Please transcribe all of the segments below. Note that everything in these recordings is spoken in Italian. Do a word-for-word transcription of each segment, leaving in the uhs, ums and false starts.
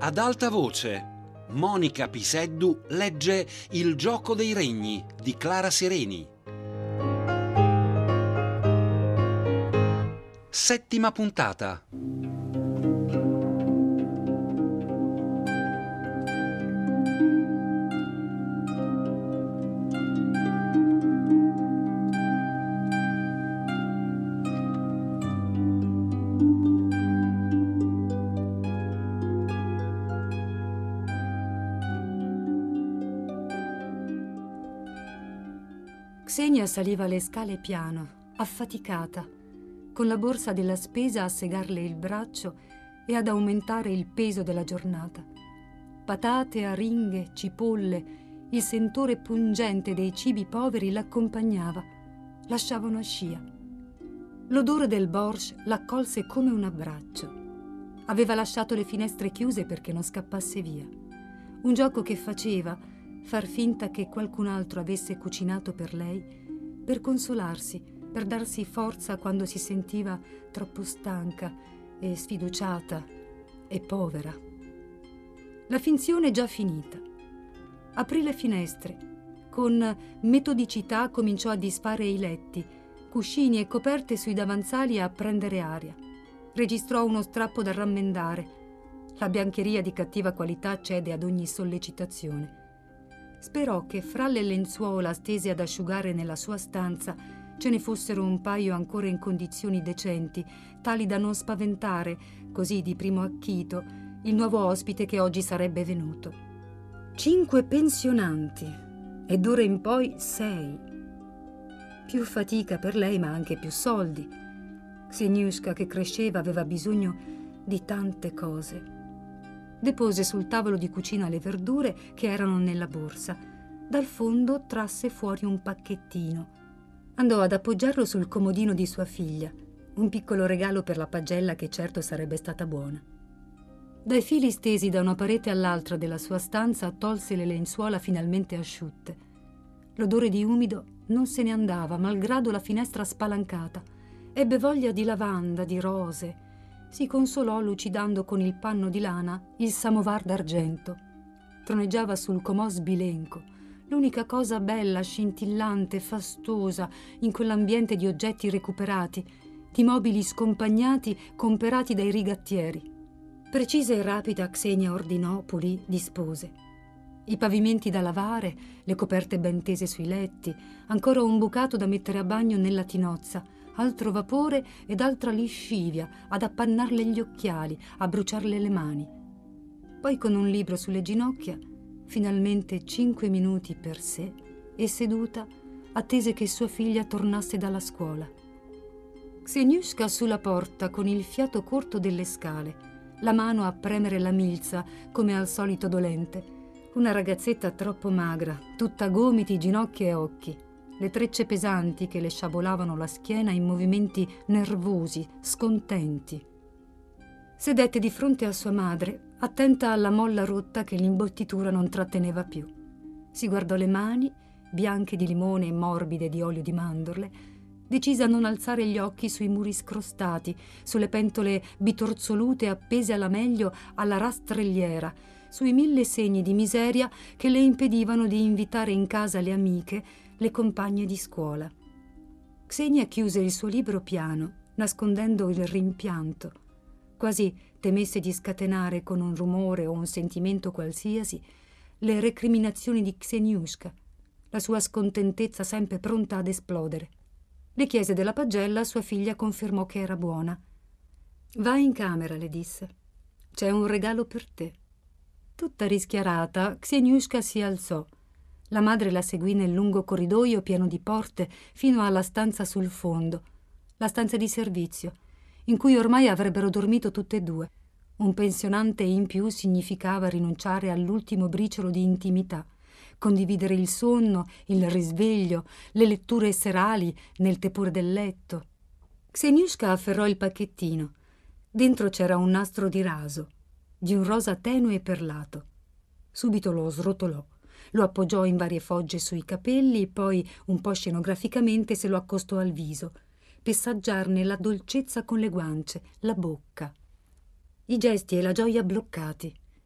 Ad alta voce, Monica Piseddu legge Il gioco dei regni di Clara Sereni. Settima puntata. Ksenia saliva le scale piano, affaticata, con la borsa della spesa a segarle il braccio e ad aumentare il peso della giornata. Patate, aringhe, cipolle, il sentore pungente dei cibi poveri l'accompagnava, lasciavano a scia. L'odore del borscht l'accolse come un abbraccio. Aveva lasciato le finestre chiuse perché non scappasse via. Un gioco che faceva far finta che qualcun altro avesse cucinato per lei, per consolarsi, per darsi forza quando si sentiva troppo stanca e sfiduciata e povera. La finzione già finita. Aprì le finestre. Con metodicità cominciò a disfare i letti, cuscini e coperte sui davanzali e a prendere aria. Registrò uno strappo da rammendare. La biancheria di cattiva qualità cede ad ogni sollecitazione. Sperò che fra le lenzuola stese ad asciugare nella sua stanza ce ne fossero un paio ancora in condizioni decenti, tali da non spaventare, così di primo acchito, il nuovo ospite che oggi sarebbe venuto. Cinque pensionanti, e d'ora in poi sei. Più fatica per lei, ma anche più soldi. Kseniuszka, che cresceva, aveva bisogno di tante cose. Depose sul tavolo di cucina le verdure che erano nella borsa. Dal fondo trasse fuori un pacchettino. Andò ad appoggiarlo sul comodino di sua figlia, un piccolo regalo per la pagella che certo sarebbe stata buona. Dai fili stesi da una parete all'altra della sua stanza tolse le lenzuola finalmente asciutte. L'odore di umido non se ne andava, malgrado la finestra spalancata. Ebbe voglia di lavanda, di rose. Si consolò lucidando con il panno di lana il samovar d'argento. Troneggiava sul comò sbilenco, l'unica cosa bella, scintillante, fastosa in quell'ambiente di oggetti recuperati, di mobili scompagnati comperati dai rigattieri. Precisa e rapida Ksenia ordinò, pulì, dispose. I pavimenti da lavare, le coperte ben tese sui letti, ancora un bucato da mettere a bagno nella tinozza, altro vapore ed altra liscivia ad appannarle gli occhiali, a bruciarle le mani. Poi con un libro sulle ginocchia, finalmente cinque minuti per sé e seduta attese che sua figlia tornasse dalla scuola. Kseniuszka sulla porta con il fiato corto delle scale, la mano a premere la milza come al solito dolente. Una ragazzetta troppo magra, tutta gomiti, ginocchia e occhi. Le trecce pesanti che le sciabolavano la schiena in movimenti nervosi, scontenti. Sedette di fronte a sua madre, attenta alla molla rotta che l'imbottitura non tratteneva più. Si guardò le mani, bianche di limone e morbide di olio di mandorle, decisa a non alzare gli occhi sui muri scrostati, sulle pentole bitorzolute appese alla meglio alla rastrelliera, sui mille segni di miseria che le impedivano di invitare in casa le amiche, le compagne di scuola. Ksenia chiuse il suo libro piano, nascondendo il rimpianto. Quasi temesse di scatenare con un rumore o un sentimento qualsiasi le recriminazioni di Kseniuszka, la sua scontentezza sempre pronta ad esplodere. Le chiese della pagella, sua figlia confermò che era buona. «Vai in camera», le disse. «C'è un regalo per te». Tutta rischiarata, Kseniuszka si alzò. La madre la seguì nel lungo corridoio pieno di porte fino alla stanza sul fondo, la stanza di servizio, in cui ormai avrebbero dormito tutte e due. Un pensionante in più significava rinunciare all'ultimo briciolo di intimità, condividere il sonno, il risveglio, le letture serali nel tepore del letto. Kseniuszka afferrò il pacchettino. Dentro c'era un nastro di raso, di un rosa tenue e perlato. Subito lo srotolò. Lo appoggiò in varie fogge sui capelli, poi, un po' scenograficamente, se lo accostò al viso, per saggiarne la dolcezza con le guance, la bocca. I gesti e la gioia bloccati.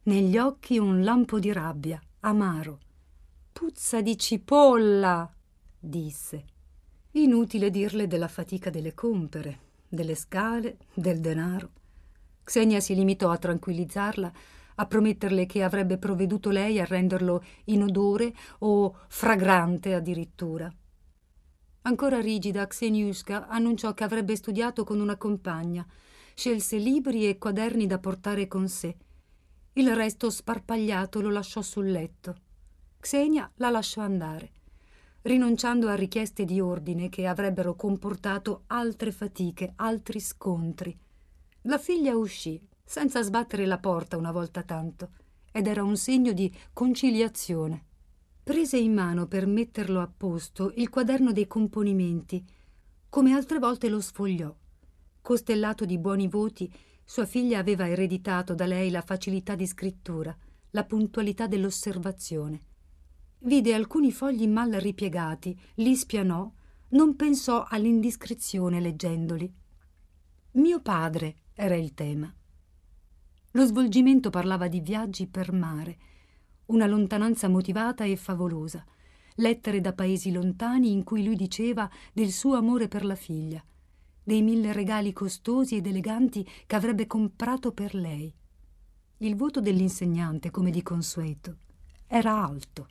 negli occhi un lampo di rabbia, amaro. «Puzza di cipolla!» disse. Inutile dirle della fatica delle compere, delle scale, del denaro. Xenia si limitò a tranquillizzarla, a prometterle che avrebbe provveduto lei a renderlo inodore o fragrante addirittura. Ancora rigida, Kseniushka annunciò che avrebbe studiato con una compagna, scelse libri e quaderni da portare con sé. Il resto sparpagliato lo lasciò sul letto. Xenia la lasciò andare, rinunciando a richieste di ordine che avrebbero comportato altre fatiche, altri scontri. La figlia uscì, senza sbattere la porta una volta tanto, ed era un segno di conciliazione. Prese in mano per metterlo a posto il quaderno dei componimenti. Come altre volte lo sfogliò. Costellato di buoni voti, sua figlia aveva ereditato da lei la facilità di scrittura, la puntualità dell'osservazione. Vide alcuni fogli mal ripiegati, li spianò, non pensò all'indiscrezione leggendoli. «Mio padre» era il tema. Lo svolgimento parlava di viaggi per mare, una lontananza motivata e favolosa, lettere da paesi lontani in cui lui diceva del suo amore per la figlia, dei mille regali costosi ed eleganti che avrebbe comprato per lei. Il voto dell'insegnante, come di consueto, era alto.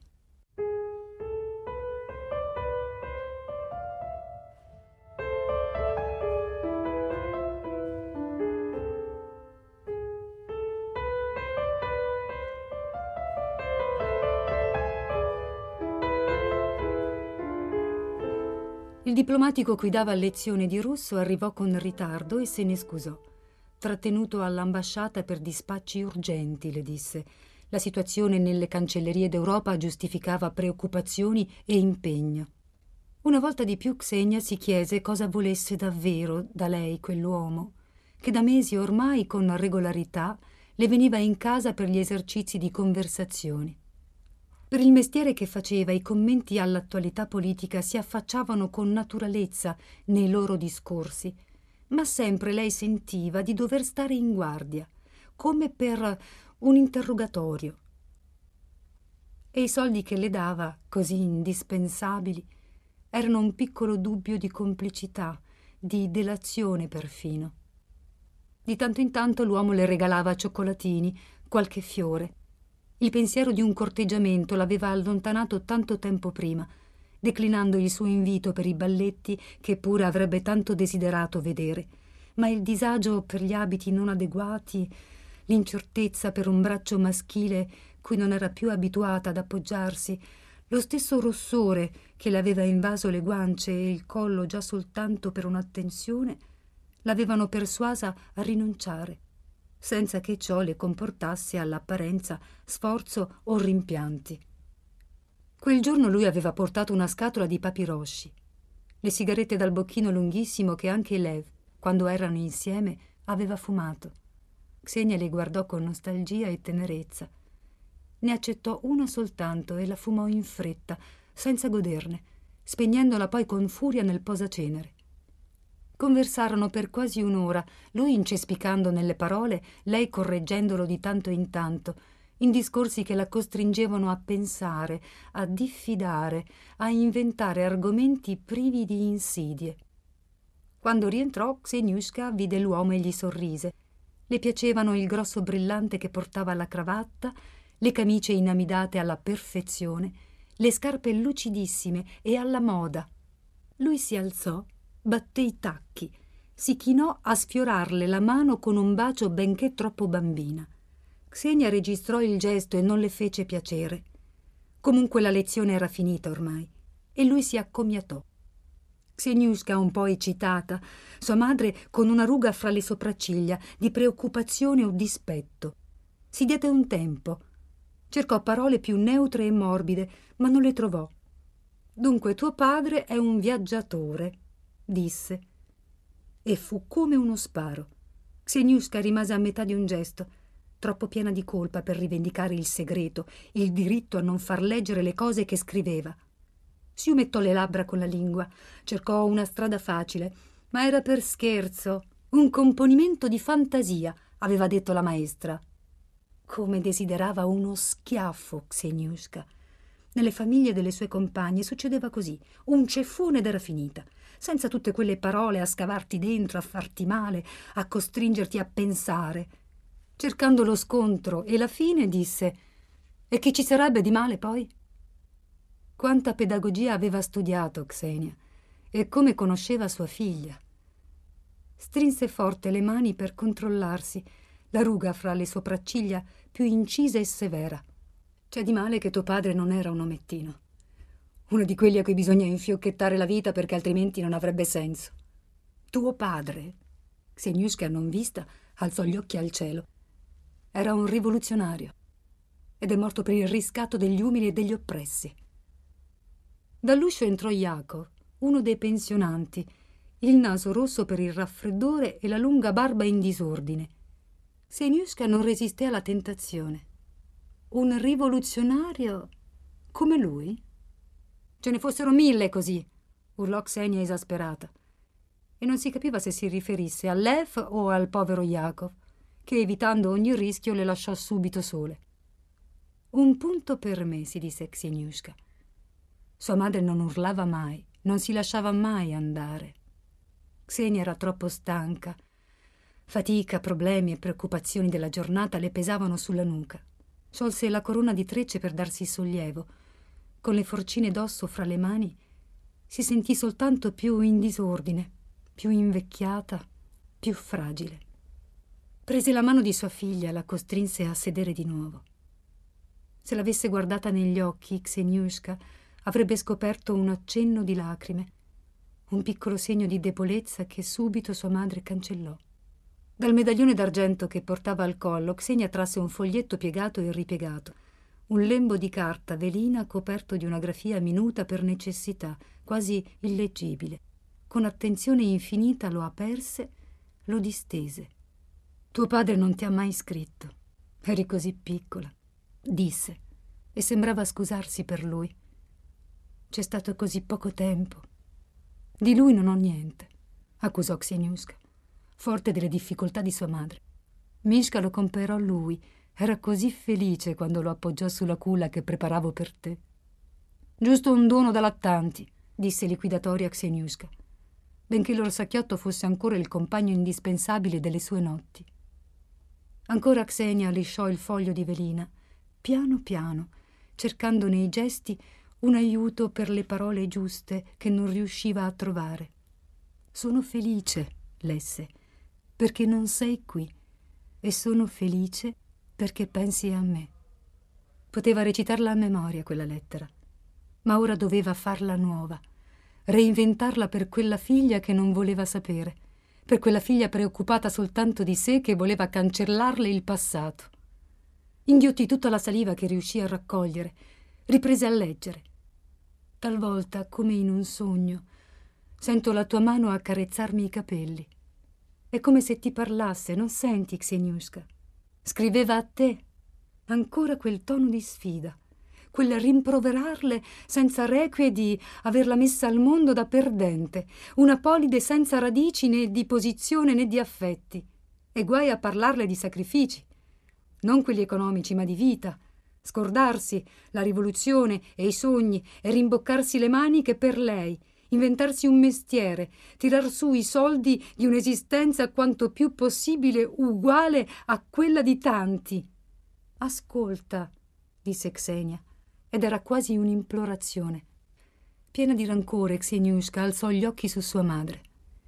Il diplomatico cui dava lezione di russo arrivò con ritardo e se ne scusò. Trattenuto all'ambasciata per dispacci urgenti, le disse. La situazione nelle cancellerie d'Europa giustificava preoccupazioni e impegno. Una volta di più Xenia si chiese cosa volesse davvero da lei quell'uomo, che da mesi ormai con regolarità le veniva in casa per gli esercizi di conversazione. Per il mestiere che faceva, i commenti all'attualità politica si affacciavano con naturalezza nei loro discorsi, ma sempre lei sentiva di dover stare in guardia, come per un interrogatorio. E i soldi che le dava, così indispensabili, erano un piccolo dubbio di complicità, di delazione perfino. Di tanto in tanto l'uomo le regalava cioccolatini, qualche fiore. Il pensiero di un corteggiamento l'aveva allontanato tanto tempo prima, declinando il suo invito per i balletti che pure avrebbe tanto desiderato vedere, ma il disagio per gli abiti non adeguati, l'incertezza per un braccio maschile cui non era più abituata ad appoggiarsi, lo stesso rossore che le aveva invaso le guance e il collo già soltanto per un'attenzione, l'avevano persuasa a rinunciare, senza che ciò le comportasse all'apparenza sforzo o rimpianti. Quel giorno lui aveva portato una scatola di papirosci, le sigarette dal bocchino lunghissimo che anche Lev, quando erano insieme, aveva fumato. Xenia le guardò con nostalgia e tenerezza. Ne accettò una soltanto e la fumò in fretta, senza goderne, spegnendola poi con furia nel posacenere. Conversarono per quasi un'ora, lui incespicando nelle parole, lei correggendolo di tanto in tanto, in discorsi che la costringevano a pensare, a diffidare, a inventare argomenti privi di insidie. Quando rientrò, Kseniushka vide l'uomo e gli sorrise. Le piacevano il grosso brillante che portava alla cravatta, le camicie inamidate alla perfezione, le scarpe lucidissime e alla moda. Lui si alzò, batté i tacchi, si chinò a sfiorarle la mano con un bacio benché troppo bambina. Xenia registrò il gesto e non le fece piacere. Comunque la lezione era finita ormai e lui si accomiatò. Kseniushka un po' eccitata, sua madre con una ruga fra le sopracciglia di preoccupazione o dispetto. Si diede un tempo, cercò parole più neutre e morbide, ma non le trovò. «Dunque tuo padre è un viaggiatore», disse. E fu come uno sparo. Kseniushka rimase a metà di un gesto, troppo piena di colpa per rivendicare il segreto, il diritto a non far leggere le cose che scriveva. Si umettò le labbra con la lingua, cercò una strada facile, ma era per scherzo, un componimento di fantasia, aveva detto la maestra. Come desiderava uno schiaffo Kseniushka. Nelle famiglie delle sue compagne succedeva così, un ceffone ed era finita, senza tutte quelle parole a scavarti dentro, a farti male, a costringerti a pensare. Cercando lo scontro e la fine disse: «E che ci sarebbe di male poi?» Quanta pedagogia aveva studiato Ksenia e come conosceva sua figlia. Strinse forte le mani per controllarsi, la ruga fra le sopracciglia più incisa e severa. «C'è di male che tuo padre non era un omettino. Uno di quelli a cui bisogna infiocchettare la vita perché altrimenti non avrebbe senso. Tuo padre?» Kseniushka, non vista, alzò gli occhi al cielo. «Era un rivoluzionario ed è morto per il riscatto degli umili e degli oppressi». Dall'uscio entrò Yakov, uno dei pensionanti, il naso rosso per il raffreddore e la lunga barba in disordine. Kseniushka non resisté alla tentazione. Un rivoluzionario come lui? Ce ne fossero mille così, urlò Ksenia esasperata. E non si capiva se si riferisse a Lev o al povero Yakov, che evitando ogni rischio le lasciò subito sole. «Un punto per me», si disse Kseniushka. Sua madre non urlava mai, non si lasciava mai andare. Ksenia era troppo stanca. Fatica, problemi e preoccupazioni della giornata le pesavano sulla nuca. Sciolse la corona di trecce per darsi sollievo. Con le forcine d'osso fra le mani si sentì soltanto più in disordine, più invecchiata, più fragile. Prese la mano di sua figlia, la costrinse a sedere di nuovo. Se l'avesse guardata negli occhi, Kseniushka avrebbe scoperto un accenno di lacrime, un piccolo segno di debolezza che subito sua madre cancellò. Dal medaglione d'argento che portava al collo, Ksenia trasse un foglietto piegato e ripiegato, un lembo di carta velina coperto di una grafia minuta per necessità, quasi illeggibile. Con attenzione infinita lo aperse, lo distese. «Tuo padre non ti ha mai scritto. Eri così piccola», disse, e sembrava scusarsi per lui. «C'è stato così poco tempo». «Di lui non ho niente», accusò Kseniushka, forte delle difficoltà di sua madre. «Mishka lo comperò lui. Era così felice quando lo appoggiò sulla culla che preparavo per te». «Giusto un dono da lattanti», disse liquidatoria Kseniushka, benché l'orsacchiotto fosse ancora il compagno indispensabile delle sue notti. Ancora Ksenia lisciò il foglio di velina, piano piano, cercando nei gesti un aiuto per le parole giuste che non riusciva a trovare. «Sono felice», lesse, «perché non sei qui, e sono felice perché pensi a me». Poteva recitarla a memoria quella lettera, ma ora doveva farla nuova, reinventarla per quella figlia che non voleva sapere, per quella figlia preoccupata soltanto di sé che voleva cancellarle il passato. Inghiottì tutta la saliva che riuscì a raccogliere, riprese a leggere. Talvolta, come in un sogno, sento la tua mano accarezzarmi i capelli. È come se ti parlasse, non senti, Kseniushka? Scriveva a te. Ancora quel tono di sfida, quel rimproverarle senza requie di averla messa al mondo da perdente, una polide senza radici né di posizione né di affetti. E guai a parlarle di sacrifici, non quelli economici, ma di vita. Scordarsi la rivoluzione e i sogni e rimboccarsi le maniche per lei, inventarsi un mestiere, tirar su i soldi di un'esistenza quanto più possibile uguale a quella di tanti. «Ascolta», disse Ksenia, ed era quasi un'implorazione. Piena di rancore, Kseniushka alzò gli occhi su sua madre.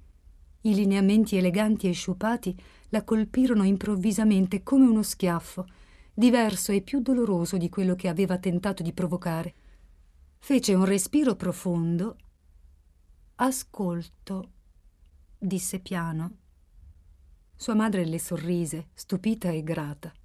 I lineamenti eleganti e sciupati la colpirono improvvisamente come uno schiaffo, diverso e più doloroso di quello che aveva tentato di provocare. Fece un respiro profondo. «Ascolto», disse piano. Sua madre le sorrise, stupita e grata.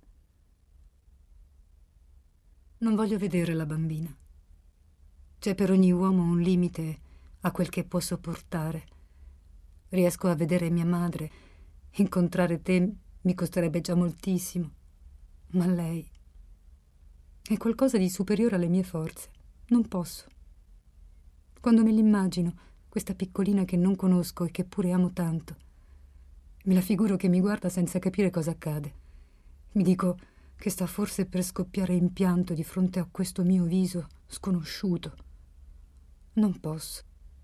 «Non voglio vedere la bambina. C'è per ogni uomo un limite a quel che può sopportare. Riesco a vedere mia madre. Incontrare te mi costerebbe già moltissimo. Ma lei è qualcosa di superiore alle mie forze. Non posso. Quando me l'immagino, questa piccolina che non conosco e che pure amo tanto, me la figuro che mi guarda senza capire cosa accade. Mi dico, che sta forse per scoppiare in pianto di fronte a questo mio viso sconosciuto. Non posso.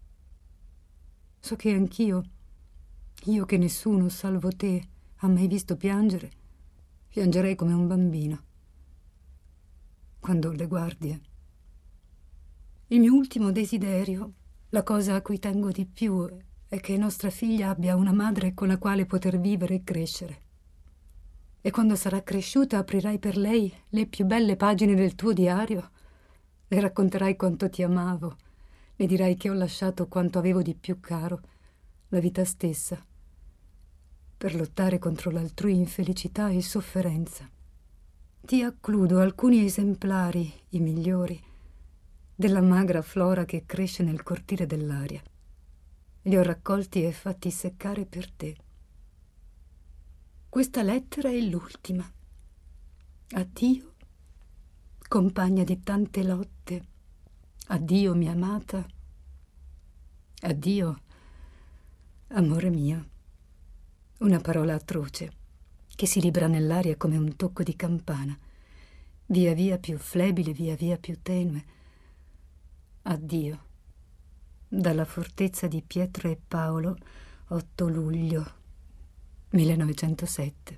So che anch'io, io che nessuno, salvo te, ha mai visto piangere, piangerei come un bambino quando le guardi. Il mio ultimo desiderio, la cosa a cui tengo di più, è che nostra figlia abbia una madre con la quale poter vivere e crescere. E quando sarà cresciuta aprirai per lei le più belle pagine del tuo diario, le racconterai quanto ti amavo, le dirai che ho lasciato quanto avevo di più caro, la vita stessa, per lottare contro l'altrui infelicità e sofferenza. Ti accludo alcuni esemplari, i migliori, della magra flora che cresce nel cortile dell'aria. Li ho raccolti e fatti seccare per te. Questa lettera è l'ultima. Addio, compagna di tante lotte. Addio, mia amata. Addio, amore mio. Una parola atroce che si libera nell'aria come un tocco di campana, via via più flebile, via via più tenue. Addio. Dalla fortezza di Pietro e Paolo, otto luglio millenovecentosette.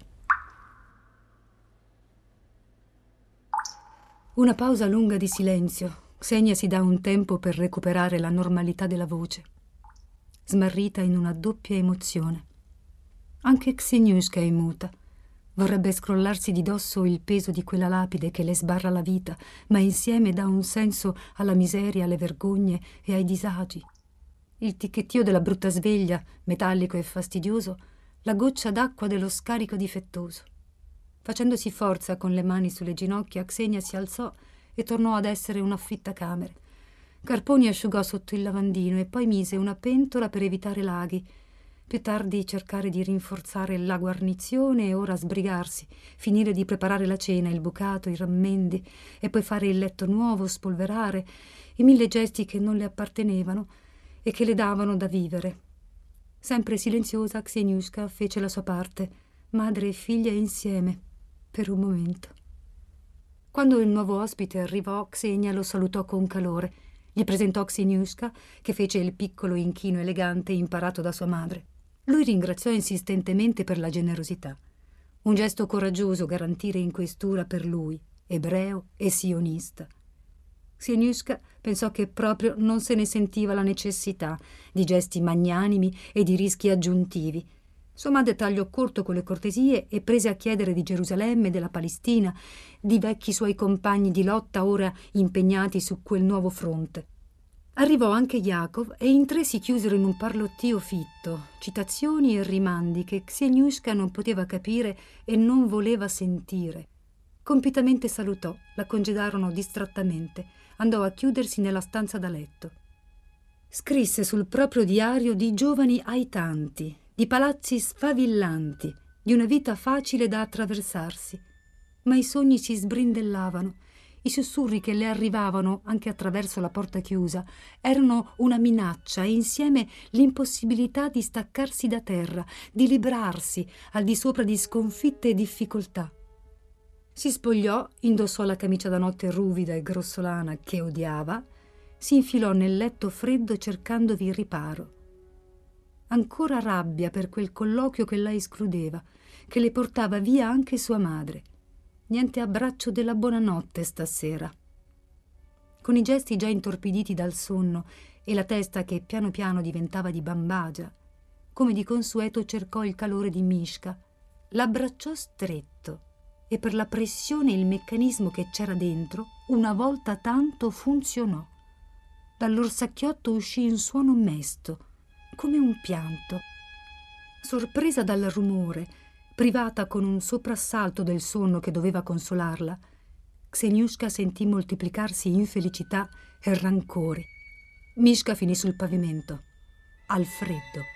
Una pausa lunga di silenzio. Xenia si dà un tempo per recuperare la normalità della voce, smarrita in una doppia emozione. Anche Xeniushka è muta. Vorrebbe scrollarsi di dosso il peso di quella lapide che le sbarra la vita, ma insieme dà un senso alla miseria, alle vergogne e ai disagi. Il ticchettio della brutta sveglia, metallico e fastidioso, la goccia d'acqua dello scarico difettoso. Facendosi forza con le mani sulle ginocchia, Xenia si alzò e tornò ad essere un affittacamere. Carponi asciugò sotto il lavandino e poi mise una pentola per evitare laghi. Più tardi cercare di rinforzare la guarnizione e ora sbrigarsi, finire di preparare la cena, il bucato, i rammendi, e poi fare il letto nuovo, spolverare, i mille gesti che non le appartenevano e che le davano da vivere. Sempre silenziosa, Xeniushka fece la sua parte, madre e figlia insieme, per un momento. Quando il nuovo ospite arrivò, Xenia lo salutò con calore. Gli presentò Xeniushka, che fece il piccolo inchino elegante imparato da sua madre. Lui ringraziò insistentemente per la generosità. Un gesto coraggioso garantire in questura per lui, ebreo e sionista. Xeniushka pensò che proprio non se ne sentiva la necessità di gesti magnanimi e di rischi aggiuntivi. Sua madre tagliò corto con le cortesie e prese a chiedere di Gerusalemme, della Palestina, di vecchi suoi compagni di lotta ora impegnati su quel nuovo fronte. Arrivò anche Yaakov e in tre si chiusero in un parlottio fitto, citazioni e rimandi che Xeniushka non poteva capire e non voleva sentire. Compitamente salutò, la congedarono distrattamente, andò a chiudersi nella stanza da letto. Scrisse sul proprio diario di giovani aitanti, di palazzi sfavillanti, di una vita facile da attraversarsi. Ma i sogni si sbrindellavano. I sussurri che le arrivavano, anche attraverso la porta chiusa, erano una minaccia e insieme l'impossibilità di staccarsi da terra, di librarsi al di sopra di sconfitte e difficoltà. Si spogliò, indossò la camicia da notte ruvida e grossolana che odiava, si infilò nel letto freddo cercandovi riparo. Ancora rabbia per quel colloquio che la escludeva, che le portava via anche sua madre. Niente abbraccio della buonanotte stasera. Con i gesti già intorpiditi dal sonno e la testa che piano piano diventava di bambagia, come di consueto cercò il calore di Mishka, l'abbracciò stretto e per la pressione e il meccanismo che c'era dentro, una volta tanto funzionò. Dall'orsacchiotto uscì un suono mesto, come un pianto. Sorpresa dal rumore, privata con un soprassalto del sonno che doveva consolarla, Xeniushka sentì moltiplicarsi infelicità e rancore. Mishka finì sul pavimento, al freddo.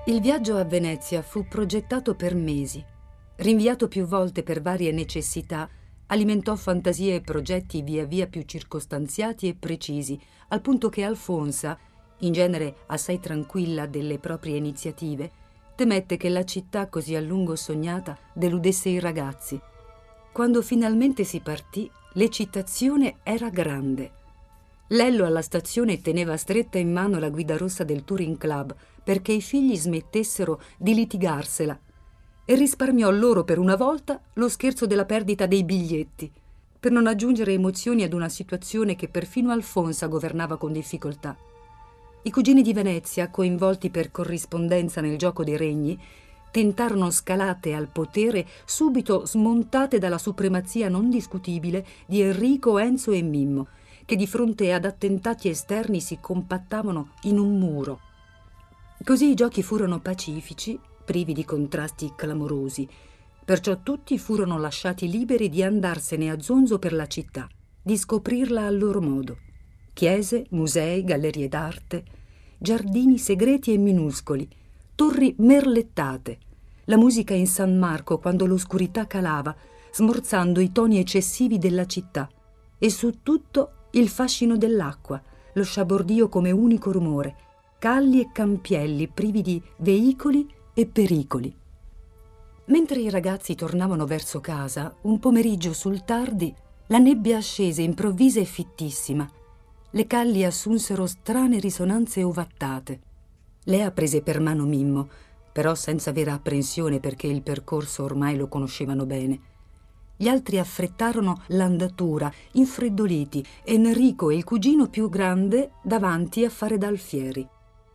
Il viaggio a Venezia fu progettato per mesi. Rinviato più volte per varie necessità, alimentò fantasie e progetti via via più circostanziati e precisi, al punto che Alfonsa, in genere assai tranquilla delle proprie iniziative, temette che la città così a lungo sognata deludesse i ragazzi. Quando finalmente si partì, l'eccitazione era grande. Lello alla stazione teneva stretta in mano la guida rossa del Touring Club perché i figli smettessero di litigarsela e risparmiò loro per una volta lo scherzo della perdita dei biglietti, per non aggiungere emozioni ad una situazione che perfino Alfonsa governava con difficoltà. I cugini di Venezia, coinvolti per corrispondenza nel gioco dei regni, tentarono scalate al potere subito smontate dalla supremazia non discutibile di Enrico, Enzo e Mimmo, che di fronte ad attentati esterni si compattavano in un muro. Così i giochi furono pacifici, privi di contrasti clamorosi, perciò tutti furono lasciati liberi di andarsene a zonzo per la città, di scoprirla a loro modo. Chiese, musei, gallerie d'arte, giardini segreti e minuscoli, torri merlettate, la musica in San Marco quando l'oscurità calava, smorzando i toni eccessivi della città, e su tutto il fascino dell'acqua, lo sciabordio come unico rumore, calli e campielli privi di veicoli e pericoli. Mentre i ragazzi tornavano verso casa, un pomeriggio sul tardi, la nebbia ascese improvvisa e fittissima. Le calli assunsero strane risonanze ovattate. Lea prese per mano Mimmo, però senza vera apprensione perché il percorso ormai lo conoscevano bene. Gli altri affrettarono l'andatura, infreddoliti, Enrico e il cugino più grande davanti a fare da alfieri.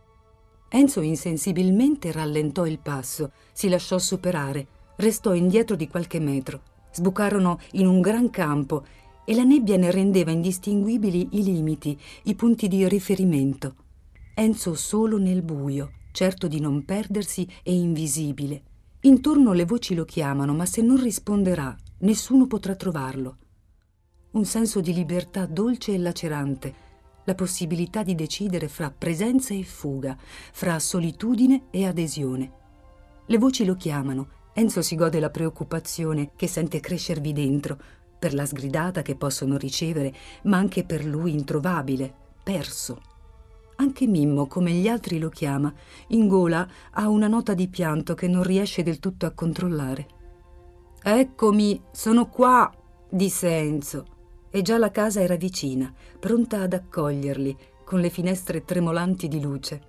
Enzo insensibilmente rallentò il passo, si lasciò superare, restò indietro di qualche metro. Sbucarono in un gran campo e la nebbia ne rendeva indistinguibili i limiti, i punti di riferimento. Enzo solo nel buio, certo di non perdersi e invisibile. Intorno le voci lo chiamano, ma se non risponderà, nessuno potrà trovarlo. Un senso di libertà dolce e lacerante, la possibilità di decidere fra presenza e fuga, fra solitudine e adesione. Le voci lo chiamano. Enzo si gode la preoccupazione che sente crescervi dentro, per la sgridata che possono ricevere, ma anche per lui introvabile, perso. Anche Mimmo, come gli altri lo chiama, in gola ha una nota di pianto che non riesce del tutto a controllare. «Eccomi, sono qua», disse Enzo, e già la casa era vicina, pronta ad accoglierli, con le finestre tremolanti di luce.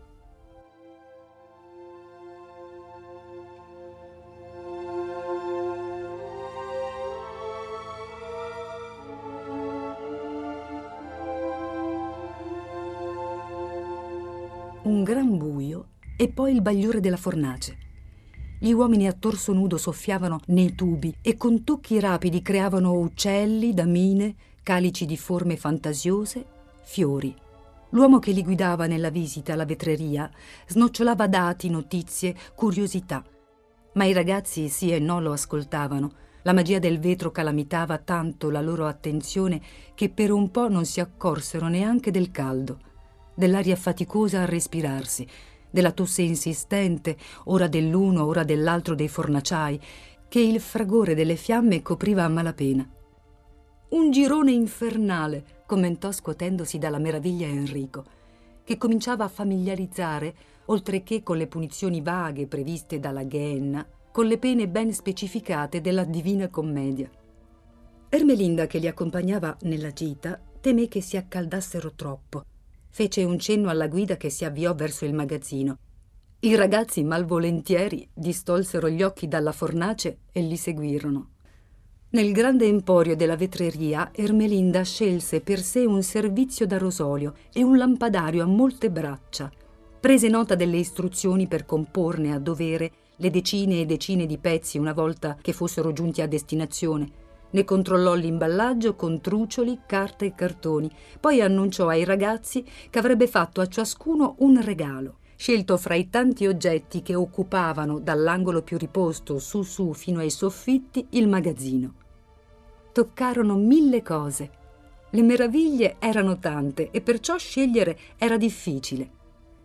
Un gran buio e poi il bagliore della fornace. Gli uomini a torso nudo soffiavano nei tubi e con tocchi rapidi creavano uccelli, damine, calici di forme fantasiose, fiori. L'uomo che li guidava nella visita alla vetreria snocciolava dati, notizie, curiosità. Ma i ragazzi sì e no lo ascoltavano. La magia del vetro calamitava tanto la loro attenzione che per un po' non si accorsero neanche del caldo, dell'aria faticosa a respirarsi, della tosse insistente, ora dell'uno, ora dell'altro dei fornaciai, che il fragore delle fiamme copriva a malapena. «Un girone infernale», commentò scuotendosi dalla meraviglia Enrico, che cominciava a familiarizzare, oltre che con le punizioni vaghe previste dalla Geenna, con le pene ben specificate della Divina Commedia. Ermelinda, che li accompagnava nella gita, temé che si accaldassero troppo. Fece un cenno alla guida che si avviò verso il magazzino. I ragazzi malvolentieri distolsero gli occhi dalla fornace e li seguirono. Nel grande emporio della vetreria, Ermelinda scelse per sé un servizio da rosolio e un lampadario a molte braccia. Prese nota delle istruzioni per comporne a dovere le decine e decine di pezzi una volta che fossero giunti a destinazione. Ne controllò l'imballaggio con trucioli, carta e cartoni. Poi annunciò ai ragazzi che avrebbe fatto a ciascuno un regalo, scelto fra i tanti oggetti che occupavano dall'angolo più riposto su su fino ai soffitti il magazzino. Toccarono mille cose. Le meraviglie erano tante e perciò scegliere era difficile.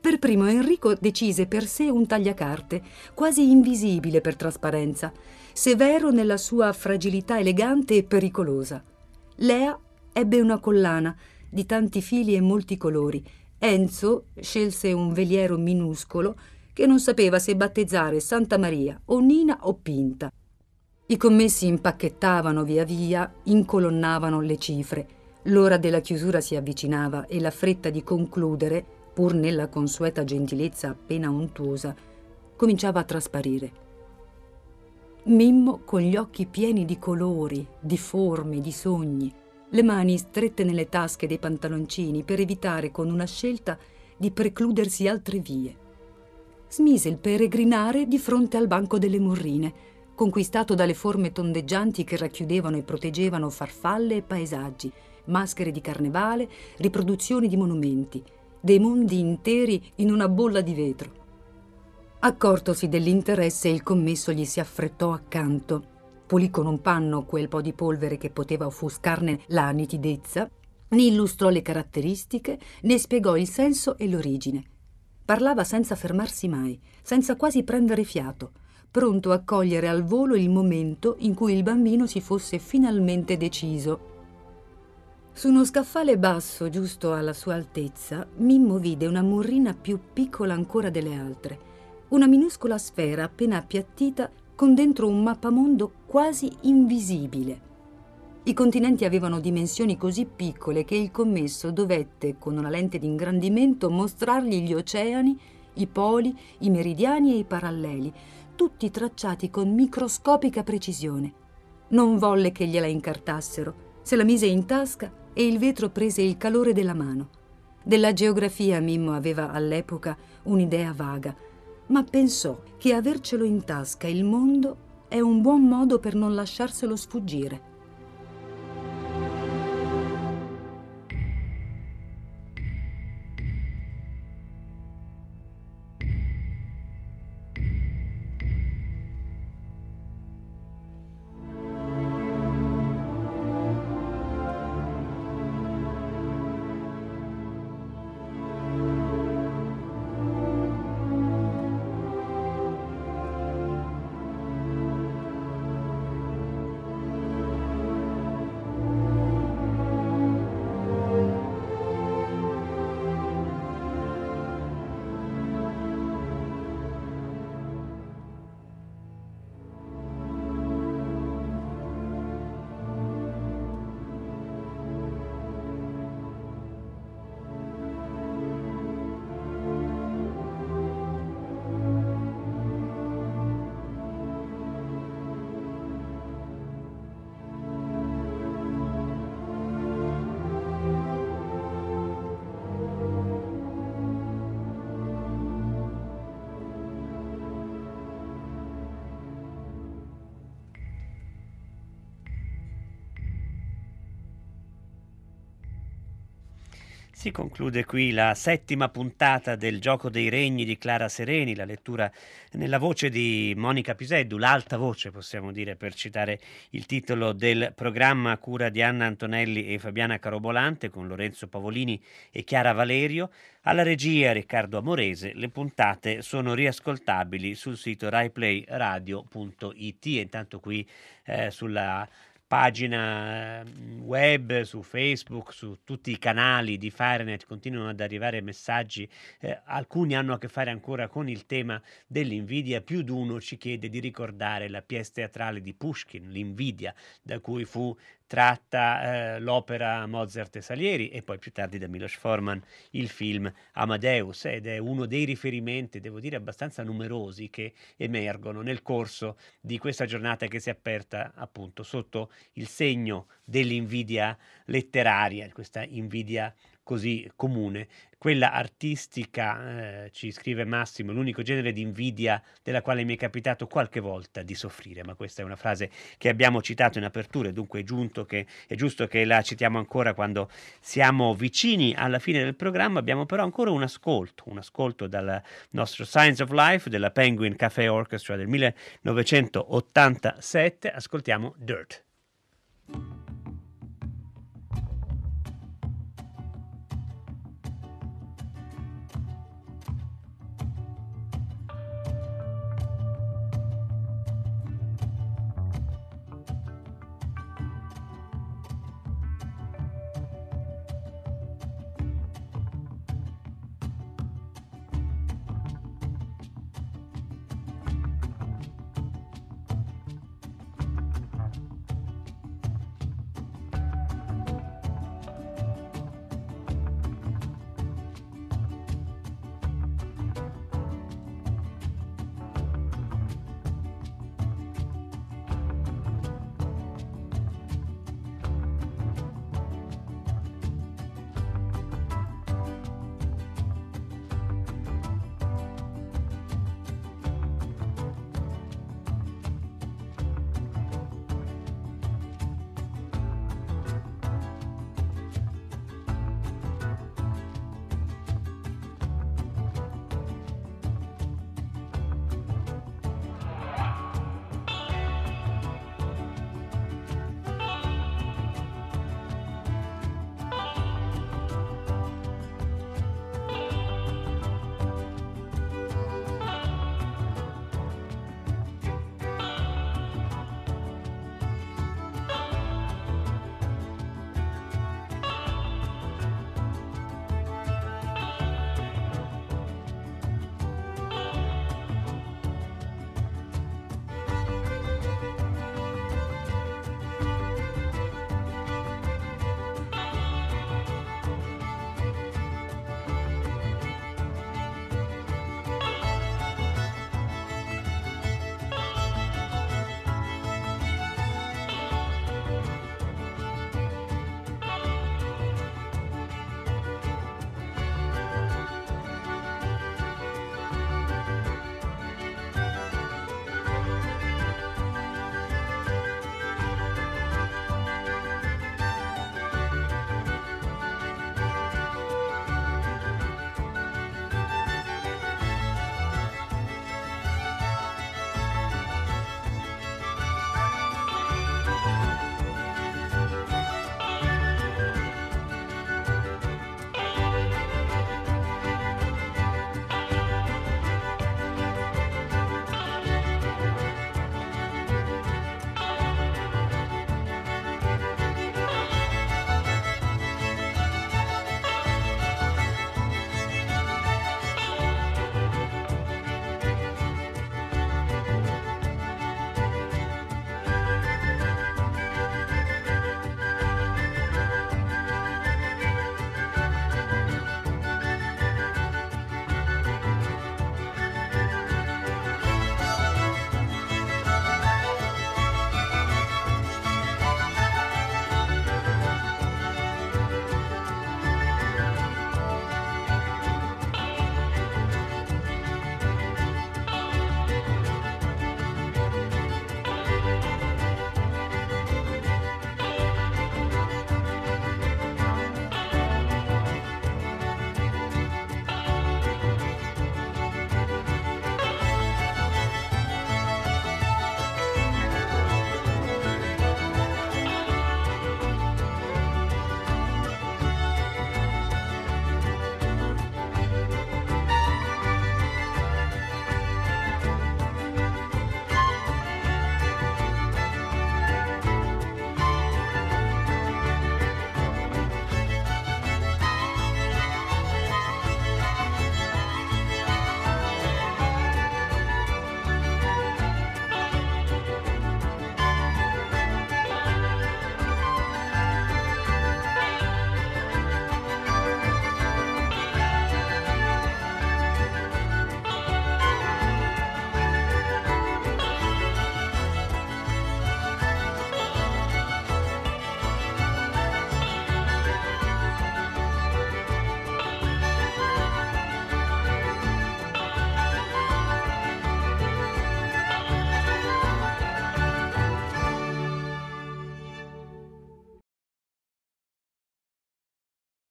Per primo Enrico decise per sé un tagliacarte, quasi invisibile per trasparenza, severo nella sua fragilità elegante e pericolosa. Lea ebbe una collana di tanti fili e molti colori. Enzo scelse un veliero minuscolo che non sapeva se battezzare Santa Maria o Nina o Pinta. I commessi impacchettavano via via, incolonnavano le cifre. L'ora della chiusura si avvicinava e la fretta di concludere, pur nella consueta gentilezza appena untuosa, cominciava a trasparire. Mimmo, con gli occhi pieni di colori, di forme, di sogni, le mani strette nelle tasche dei pantaloncini per evitare con una scelta di precludersi altre vie, smise il peregrinare di fronte al banco delle Morrine, conquistato dalle forme tondeggianti che racchiudevano e proteggevano farfalle e paesaggi, maschere di carnevale, riproduzioni di monumenti, dei mondi interi in una bolla di vetro. Accortosi dell'interesse, il commesso gli si affrettò accanto, pulì con un panno quel po' di polvere che poteva offuscarne la nitidezza, ne illustrò le caratteristiche, ne spiegò il senso e l'origine. Parlava senza fermarsi mai, senza quasi prendere fiato, pronto a cogliere al volo il momento in cui il bambino si fosse finalmente deciso. Su uno scaffale basso, giusto alla sua altezza, Mimmo vide una morrina più piccola ancora delle altre, una minuscola sfera appena appiattita con dentro un mappamondo quasi invisibile. I continenti avevano dimensioni così piccole che il commesso dovette, con una lente di ingrandimento, mostrargli gli oceani, i poli, i meridiani e i paralleli, tutti tracciati con microscopica precisione. Non volle che gliela incartassero, se la mise in tasca e il vetro prese il calore della mano. Della geografia Mimmo aveva all'epoca un'idea vaga, ma pensò che avercelo in tasca il mondo è un buon modo per non lasciarselo sfuggire. Si conclude qui la settima puntata del Gioco dei Regni di Clara Sereni, la lettura nella voce di Monica Piseddu, l'alta voce possiamo dire per citare il titolo del programma a cura di Anna Antonelli e Fabiana Carobolante con Lorenzo Pavolini e Chiara Valerio, alla regia Riccardo Amorese. Le puntate sono riascoltabili sul sito rai play radio punto it e intanto qui eh, sulla pagina web, su Facebook, su tutti i canali di Firenet continuano ad arrivare messaggi, eh, alcuni hanno a che fare ancora con il tema dell'invidia, più di uno ci chiede di ricordare la pièce teatrale di Pushkin, L'invidia, da cui fu tratta eh, l'opera Mozart e Salieri e poi più tardi da Milos Forman il film Amadeus, ed è uno dei riferimenti, devo dire abbastanza numerosi, che emergono nel corso di questa giornata che si è aperta appunto sotto il segno dell'invidia letteraria, questa invidia così comune. Quella artistica, eh, ci scrive Massimo, l'unico genere di invidia della quale mi è capitato qualche volta di soffrire, ma questa è una frase che abbiamo citato in apertura e dunque è, giunto che, è giusto che la citiamo ancora quando siamo vicini alla fine del programma. Abbiamo però ancora un ascolto, un ascolto dal nostro Science of Life della Penguin Cafe Orchestra del millenovecentottantasette, ascoltiamo Dirt.